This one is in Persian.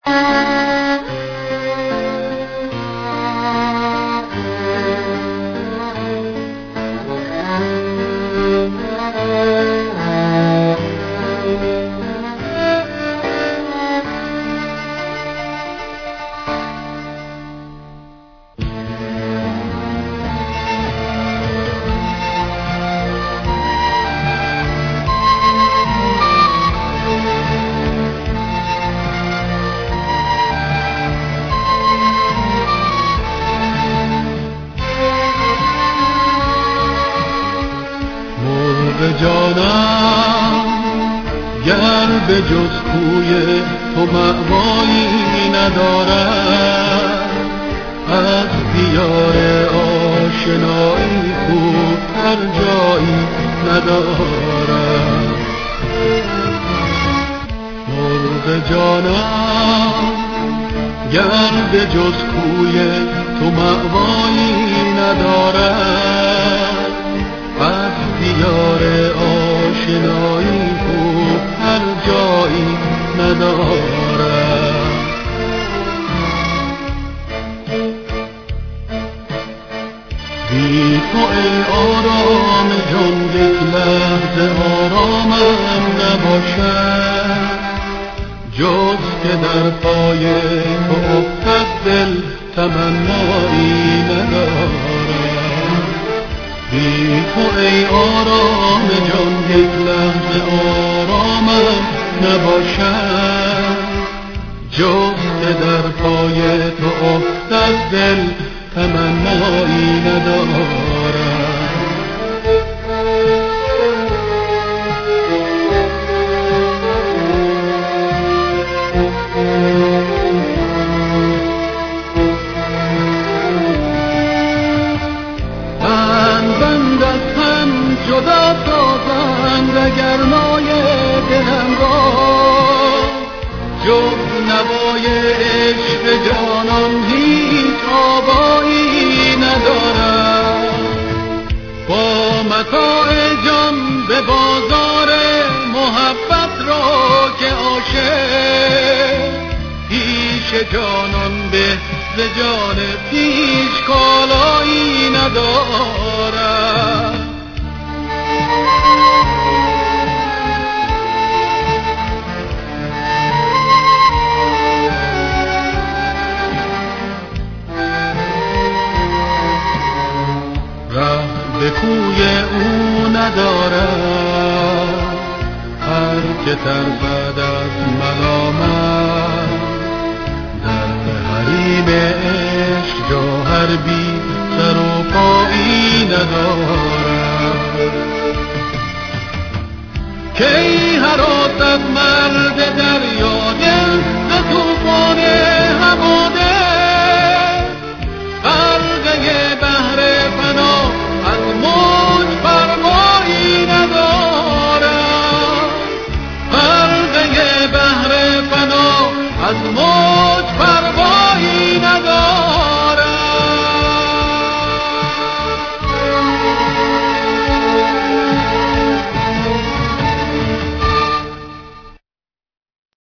جانم گر به جز کوی تو مأوایی ندارد، از دیار آشنایی خوب هر جایی ندارد. مرغ جانم گر به جز کوی تو مأوایی ندارد، از دیار آشنایی خوب هر جایی ندارد. بی تو ای آرام جان یک لحظه آرامم نباشد، جز که در پای تو افتد دل تمنایی ندارد. بی تو ای آرام جان یک لحظه آرامم نباشد، جز که در پای تو افتد دل تمنایی ندارد. جدا سازند گرمای دلم را، جز نوای عشق جانان هیچ آوایی ندارد. با متاع جان به بازار محبت را که عاشق، پیش جانان به ز جان پیش کالایی ندارد. به کوی او ندارد هر که ترسد از ملامت، در حریم عشق جا هر بی سر و پایی ندارد. کی هراسد مرد دریا دل ز طوفان هوا دل،